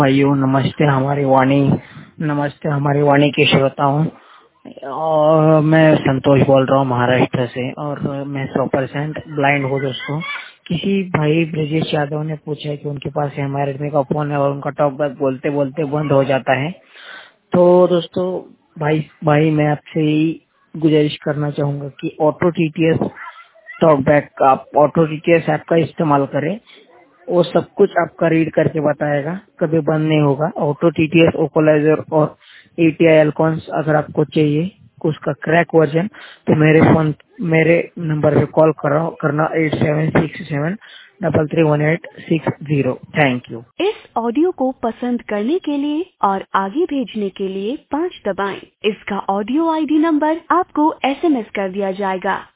भाइयों नमस्ते हमारी वाणी के श्रोताओं। और मैं संतोष बोल रहा हूँ महाराष्ट्र से और मैं 100% ब्लाइंड हूँ दोस्तों। किसी भाई ब्रजेश यादव ने पूछा है कि उनके पास हमारे रेडमी का फोन है और उनका टॉक बैक बोलते बोलते बंद हो जाता है। तो दोस्तों भाई मैं आपसे यही गुजारिश करना चाहूंगा कि ऑटो टीटीएस टॉक बैक आप ऑटो टीटीएस ऐप का इस्तेमाल करें। वो सब कुछ आपका रीड करके बताएगा, कभी बंद नहीं होगा। ऑटो टीटीएस ओकोलाइजर और एटीआई एल्कॉन्स अगर आपको चाहिए उसका क्रैक वर्जन तो मेरे नंबर पे कॉल करना 8767331860। Thank you. इस ऑडियो को पसंद करने के लिए और आगे भेजने के लिए 5 दबाएं। इसका ऑडियो आईडी नंबर आपको एसएमएस कर दिया जाएगा।